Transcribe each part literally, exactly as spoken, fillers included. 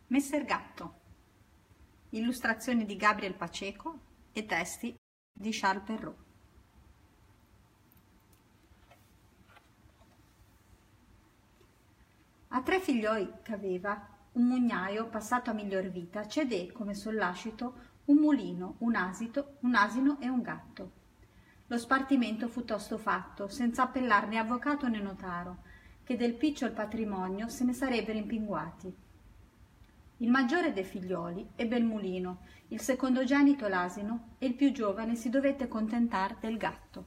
Messer Gatto. Illustrazioni di Gabriel Pacheco e testi di Charles Perrault. A tre figlioi che aveva, un mugnaio passato a miglior vita cedé come sollascito un mulino, un asito, un asino e un gatto. Lo spartimento fu tosto fatto, senza appellar né avvocato né notaro, che del picciol patrimonio se ne sarebbero impinguati. Il maggiore dei figlioli ebbe il mulino, il secondogenito l'asino e il più giovane si dovette contentar del gatto.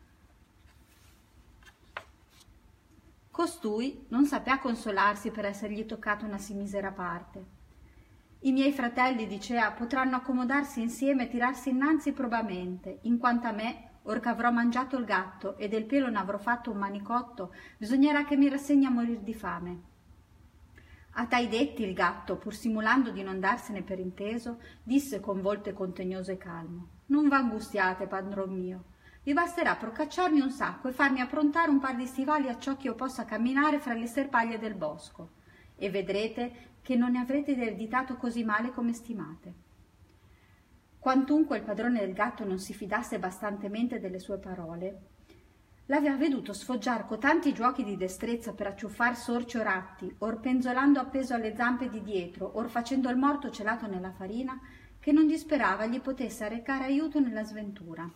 Costui non sapea consolarsi per essergli toccata una sì misera parte. I miei fratelli, dicea, potranno accomodarsi insieme e tirarsi innanzi probamente, in quanto a me, or che avrò mangiato il gatto e del pelo n'avrò fatto un manicotto, bisognerà che mi rassegni a morir di fame. A tai detti il gatto, pur simulando di non darsene per inteso, disse con volto contegnoso e calmo: «Non v'angustiate, padron mio. Vi basterà procacciarmi un sacco e farmi approntare un par di stivali acciò che io possa camminare fra le sterpaglie del bosco, e vedrete che non ne avrete ereditato così male come stimate». Quantunque il padrone del gatto non si fidasse bastantemente delle sue parole, l'aveva veduto sfoggiar co tanti giuochi di destrezza per acciuffar sorci o ratti, or penzolando appeso alle zampe di dietro, or facendo il morto celato nella farina, che non disperava gli potesse arrecare aiuto nella sventura.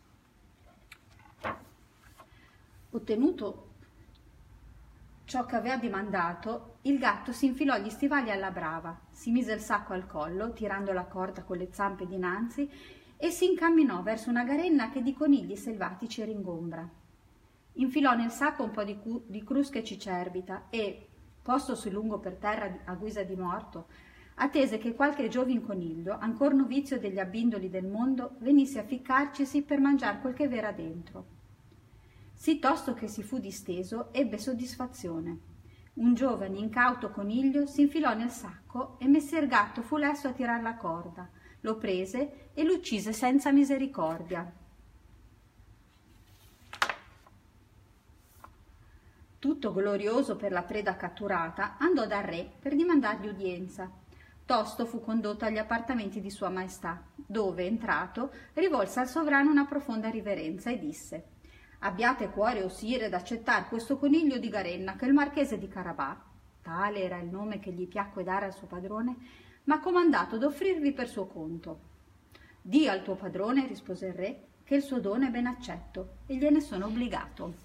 Ottenuto ciò che aveva dimandato, il gatto si infilò gli stivali alla brava, si mise il sacco al collo, tirando la corda con le zampe dinanzi, e si incamminò verso una garenna che di conigli selvatici era ingombra. Infilò nel sacco un po' di, cu- di crusche cicerbita e, postosi lungo per terra a guisa di morto, attese che qualche giovin coniglio, ancor novizio degli abbindoli del mondo, venisse a ficcarcisi per mangiar quel che v'era dentro. Sì tosto che si fu disteso, ebbe soddisfazione. Un giovane incauto coniglio si infilò nel sacco e messer Gatto fu lesto a tirar la corda, lo prese e l'uccise senza misericordia. Tutto glorioso per la preda catturata, andò dal re per dimandargli udienza. Tosto fu condotto agli appartamenti di sua maestà, dove, entrato, rivolse al sovrano una profonda riverenza e disse: «Abbiate cuore, o sire, d'accettar questo coniglio di Garenna che il marchese di Carabà», tale era il nome che gli piacque dare al suo padrone, «m'ha comandato d'offrirvi per suo conto». «Dì al tuo padrone», rispose il re, «che il suo dono è ben accetto e gliene sono obbligato».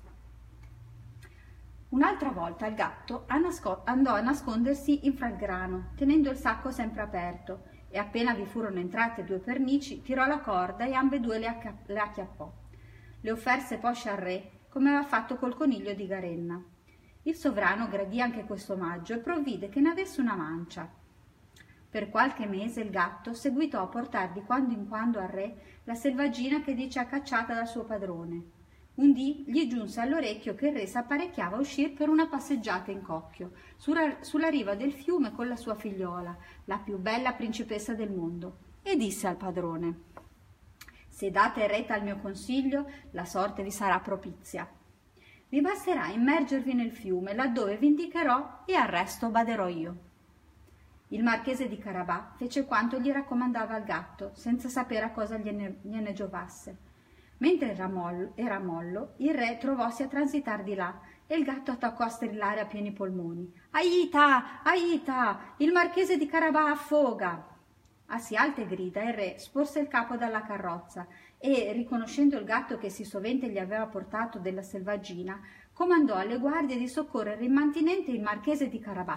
Un'altra volta il gatto andò a nascondersi in fra il grano, tenendo il sacco sempre aperto, e appena vi furono entrate due pernici, tirò la corda e ambedue le, acca- le acchiappò. Le offerse poscia al re, come aveva fatto col coniglio di Garenna. Il sovrano gradì anche questo omaggio e provvide che ne avesse una mancia. Per qualche mese il gatto seguitò a portar di quando in quando al re la selvaggina che dice cacciata dal suo padrone. Un dì gli giunse all'orecchio che il re s'apparecchiava a uscir per una passeggiata in coppio, sulla, sulla riva del fiume con la sua figliola, la più bella principessa del mondo, e disse al padrone: «Se date retta al mio consiglio, la sorte vi sarà propizia. Vi basterà immergervi nel fiume, laddove vi indicherò, e al resto baderò io». Il marchese di Carabà fece quanto gli raccomandava il gatto, senza sapere a cosa gliene, gliene giovasse. Mentre era mollo, era mollo, il re trovossi a transitar di là, e il gatto attaccò a strillare a pieni polmoni: «Aita! Aita! Il marchese di Carabà affoga!» A sì alte grida il re sporse il capo dalla carrozza e, riconoscendo il gatto che sì sovente gli aveva portato della selvaggina, comandò alle guardie di soccorrere immantinente il marchese di Carabà.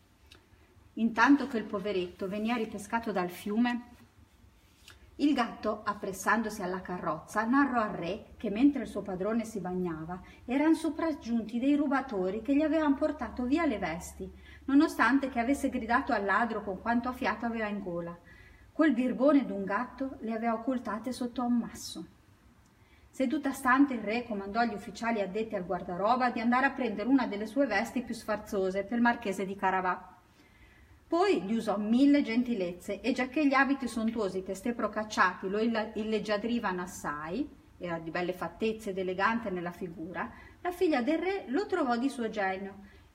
Intanto che il poveretto venia ripescato dal fiume, il gatto, appressandosi alla carrozza, narrò al re che mentre il suo padrone si bagnava eran sopraggiunti dei rubatori che gli avevan portato via le vesti, nonostante che avesse gridato al ladro con quanto a fiato aveva in gola. Quel birbone d'un gatto le aveva occultate sotto a un masso. Seduta stante, il re comandò agli ufficiali addetti al guardaroba di andare a prendere una delle sue vesti più sfarzose per il marchese di Carabà. Poi gli usò mille gentilezze e, giacché gli abiti sontuosi che ste procacciati lo illeggiadrivano assai, era di belle fattezze ed elegante nella figura, la figlia del re lo trovò di suo genio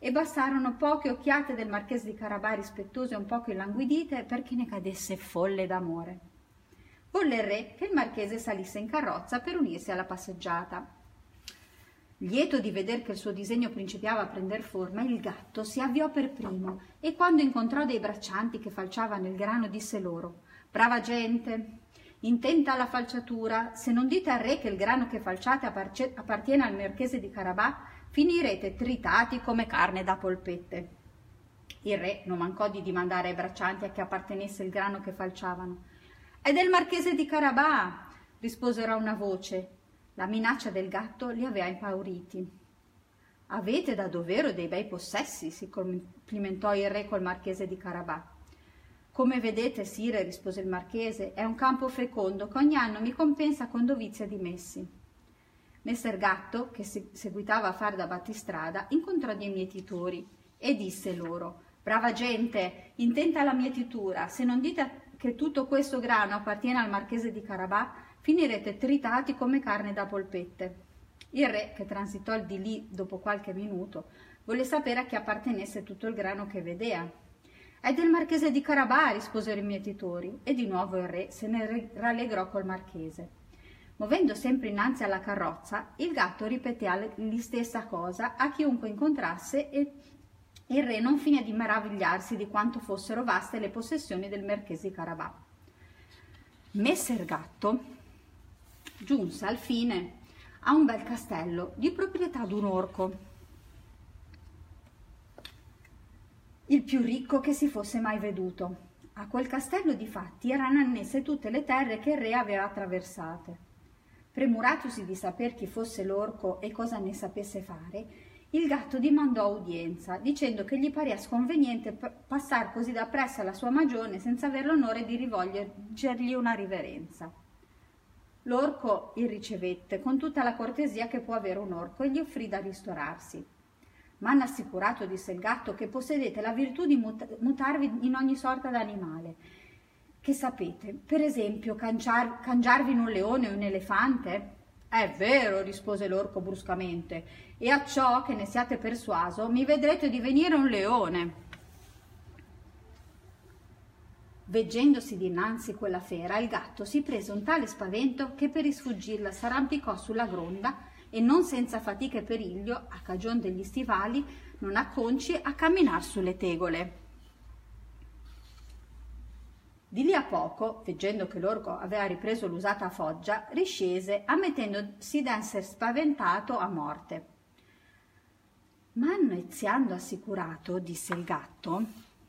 e bastarono poche occhiate del marchese di Carabà rispettose e un poco illanguidite perché ne cadesse folle d'amore. Volle il re che il marchese salisse in carrozza per unirsi alla passeggiata. Lieto di veder che il suo disegno principiava a prender forma, il gatto si avviò per primo e quando incontrò dei braccianti che falciavano il grano disse loro: «Brava gente, intenta alla falciatura, se non dite al re che il grano che falciate appartiene al marchese di Carabà, finirete tritati come carne da polpette». Il re non mancò di dimandare ai braccianti a chi appartenesse il grano che falciavano. «È del marchese di Carabà», risposero a una voce. La minaccia del gatto li aveva impauriti. «Avete da dovero dei bei possessi», si complimentò il re col marchese di Carabà. «Come vedete, sire», rispose il marchese, «è un campo fecondo che ogni anno mi compensa con dovizia di messi». Messer Gatto, che si seguitava a far da battistrada, incontrò dei mietitori e disse loro: «Brava gente, intenta alla mietitura, se non dite che tutto questo grano appartiene al marchese di Carabà, finirete tritati come carne da polpette». Il re, che transitò di lì dopo qualche minuto, volle sapere a chi appartenesse tutto il grano che vedea. «È del marchese di Carabà», risposero i mietitori, e di nuovo il re se ne rallegrò col marchese. Movendo sempre innanzi alla carrozza, il gatto ripeté la stessa cosa a chiunque incontrasse e il re non finì di meravigliarsi di quanto fossero vaste le possessioni del marchese di Carabà. Messer Gatto giunse al fine a un bel castello di proprietà d'un orco, il più ricco che si fosse mai veduto. A quel castello difatti erano annesse tutte le terre che il re aveva attraversate. Premuratosi di saper chi fosse l'orco e cosa ne sapesse fare, il gatto dimandò udienza, dicendo che gli parea sconveniente passar così da presso alla sua magione senza aver l'onore di rivolgergli una riverenza. L'orco il ricevette con tutta la cortesia che può avere un orco e gli offrì da ristorarsi. «M'hanno assicurato», disse il gatto, «che possedete la virtù di mut- mutarvi in ogni sorta d'animale. Che sapete, per esempio, cangiar- cangiarvi in un leone o un elefante?» «È vero», rispose l'orco bruscamente, «e acciò che ne siate persuaso, mi vedrete divenire un leone». Veggendosi dinanzi quella fera, il gatto si prese un tale spavento che per isfuggirla s'arrampicò sulla gronda e non senza fatica e periglio, a cagion degli stivali non acconci, a camminar sulle tegole. Di lì a poco, veggendo che l'orco aveva ripreso l'usata foggia, riscese, ammettendosi d'essere spaventato a morte. «M'hanno eziando assicurato», disse il gatto,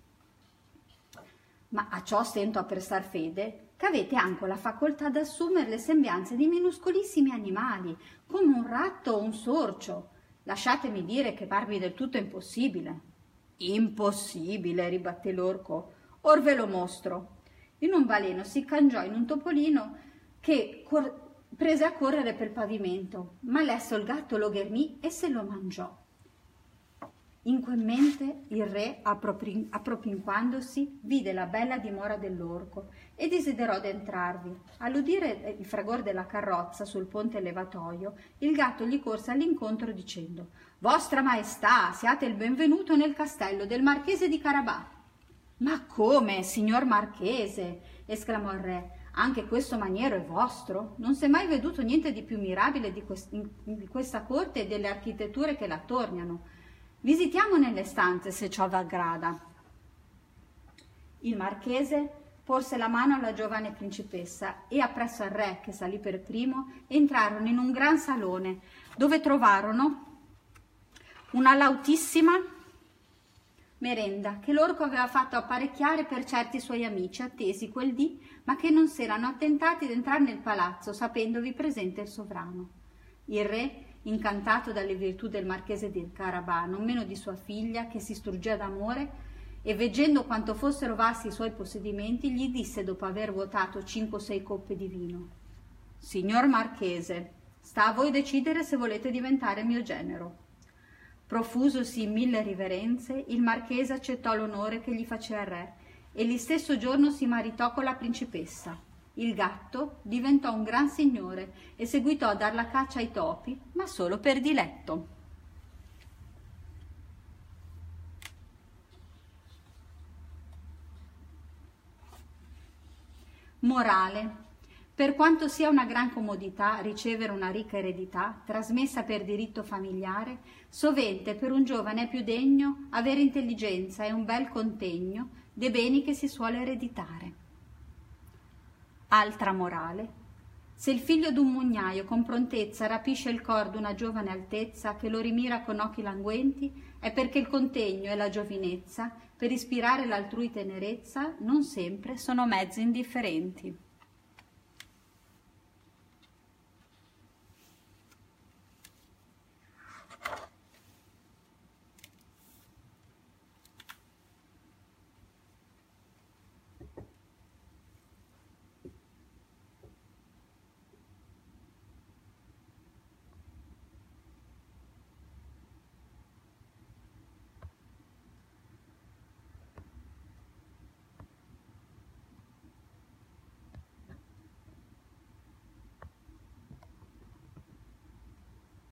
«ma a ciò stento a prestar fede, che avete anche la facoltà d'assumere le sembianze di minuscolissimi animali, come un ratto o un sorcio. Lasciatemi dire che parvi del tutto impossibile». «Impossibile», ribatté l'orco, «or ve lo mostro». In un baleno si cangiò in un topolino che cor- prese a correre per il pavimento, ma lesso il gatto lo ghermì e se lo mangiò. Inquemente il re, appropri- appropinquandosi, vide la bella dimora dell'orco e desiderò d'entrarvi. All'udire il fragor della carrozza sul ponte levatoio, il gatto gli corse all'incontro dicendo: «Vostra Maestà, siate il benvenuto nel castello del marchese di Carabà». «Ma come, signor marchese?» esclamò il re, «anche questo maniero è vostro? Non s'è mai veduto niente di più mirabile di, quest- di questa corte e delle architetture che la attorniano. Visitiamo nelle stanze, se ciò v'aggrada». Il marchese porse la mano alla giovane principessa e appresso al re, che salì per primo, entrarono in un gran salone dove trovarono una lautissima merenda che l'orco aveva fatto apparecchiare per certi suoi amici attesi quel dì, ma che non s'erano attentati d'entrare nel palazzo, sapendovi presente il sovrano. Il re, incantato dalle virtù del marchese di Carabà, non meno di sua figlia, che si struggeva d'amore, e veggendo quanto fossero vasti i suoi possedimenti, gli disse, dopo aver vuotato cinque o sei coppe di vino: «Signor marchese, sta a voi decidere se volete diventare mio genero». Profusosi in mille riverenze, il marchese accettò l'onore che gli faceva il re e lì stesso giorno si maritò con la principessa. Il gatto diventò un gran signore e seguitò a dar la caccia ai topi, ma solo per diletto. Morale. Per quanto sia una gran comodità ricevere una ricca eredità, trasmessa per diritto familiare, sovente per un giovane è più degno avere intelligenza e un bel contegno dei beni che si suole ereditare. Altra morale. Se il figlio d'un mugnaio con prontezza rapisce il cor d'una giovane altezza che lo rimira con occhi languenti, è perché il contegno e la giovinezza, per ispirare l'altrui tenerezza, non sempre sono mezzi indifferenti.